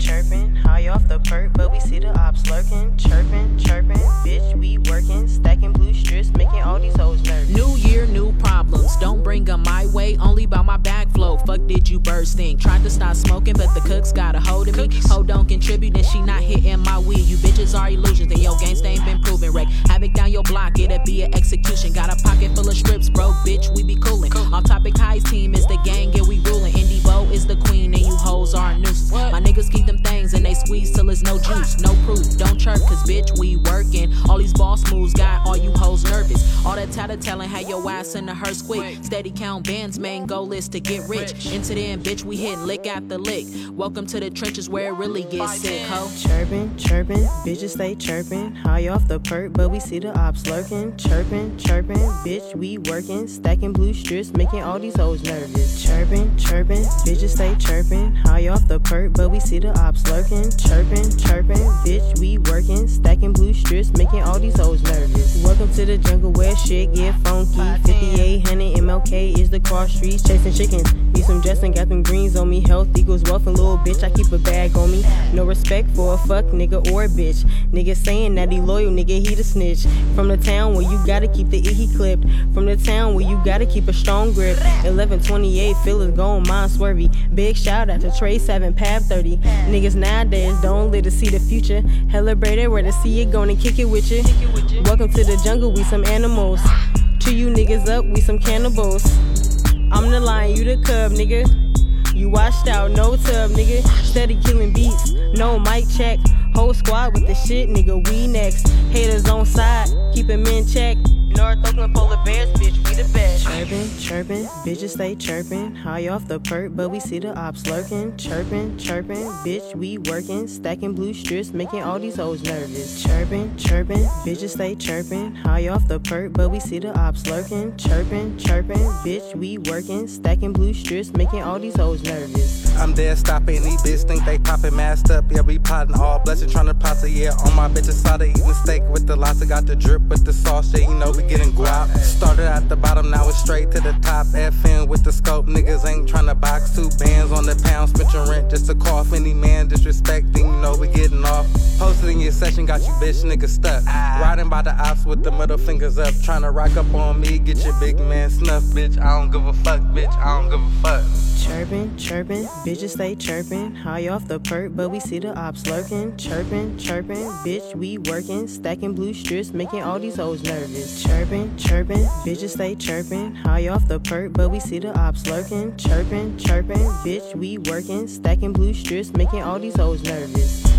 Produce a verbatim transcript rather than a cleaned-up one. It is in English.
chirping, high off the perk, but we see the ops lurking. Chirping, chirping, bitch, we working, stacking blue strips, making all these hoes nervous. New year, new problems, don't bring them my way, only by my back flow. Fuck did you burst in? Tried to stop smoking, but the cooks got a hold of me. Ho don't contribute, then she not hitting my weed. You bitches are illusions, and your gangsta ain't been proven. Wreck havoc down your block, it'll be an execution. Got a pocket full of strips, bro, bitch, we be coolin'. Off topic, High's team is the gang, yeah, we rulin'. Indy Bo is the queen, and you hoes are a nuisance. My niggas keep them things, and they squeeze till it's no juice, no proof. Don't chirp, cause bitch, we workin'. All these boss moves got all you hoes nervous. All that tattletellin' had your ass in the hearse quick. Steady count bands, main goal is to get rich. Into then, bitch, we hit lick after lick. Welcome to the trenches where it really gets sick, ho. Chirping, chirping, bitches stay chirping, high off the perk, but we see the ops lurking. Chirping, chirping, bitch, we working, stacking blue strips, making all these hoes nervous. Chirping, chirping, bitches stay chirping, high off the perk, but we see the ops lurking. Chirping, chirping, bitch, we working, stacking blue strips, making all these hoes nervous. Welcome to the jungle where shit get funky. fifty-eight hundred M L K is the cross streets, chasing chickens. Need some Justin, got them greens on me. Health equals wealth, and little bitch, I keep a bag on me. No respect for a fuck nigga or a bitch. Nigga saying that he loyal, nigga, he the snitch. From the town where you gotta keep the icky clipped. From the town where you gotta keep a strong grip. eleven twenty-eight, feelers gone, mind swervy. Big shout out to Trey seven, Pab thirty. Niggas nowadays don't live to see the future. Hella braided where to see it, gonna kick it with you. Welcome to the jungle, we some animals. Chew you niggas up, we some cannibals. I'm the lion, you the cub, nigga. You washed out, no tub, nigga. Steady killing beats, no mic check. Whole squad with the shit, nigga, we next. Haters on side, keep them in check. North Oakland polar bears, bitch, we the best. Chirping, chirping, bitches stay chirping, high off the perk, but we see the ops lurking. Chirping, chirping, bitch, we working, stacking blue strips, making all these hoes nervous. Chirping, chirping, bitches stay chirping, high off the perk, but we see the ops lurking. Chirping, chirping, bitch, we working, stacking blue strips, making all these hoes nervous. I'm dead stopping, these bitches think they poppin' masked up. Yeah, we potting all blessed, tryna pasta, yeah. On my bitches side, eating steak with the lobster, got the drip with the sauce, yeah, you know we getting guap. Started at the bottom, now it's straight to the top. F N with the scope, niggas ain't tryna box. Two bands on the pound, spent your rent just to cough. Any man disrespecting, you know we getting off. Posted in your session, got you bitch niggas stuck. Riding by the ops with the middle fingers up, tryna rock up on me, get your big man snuff, bitch. I don't give a fuck, bitch, I don't give a fuck. Chirping, chirping, bitches stay chirping, high off the perk, but we see the ops lurking. Chirping, chirping, bitch, we working, stacking blue strips, making all these hoes nervous. Chirping, chirping, bitches stay chirping, high off the perk, but we see the ops lurking. Chirping, chirping, bitch, we working, stacking blue strips, making all these hoes nervous.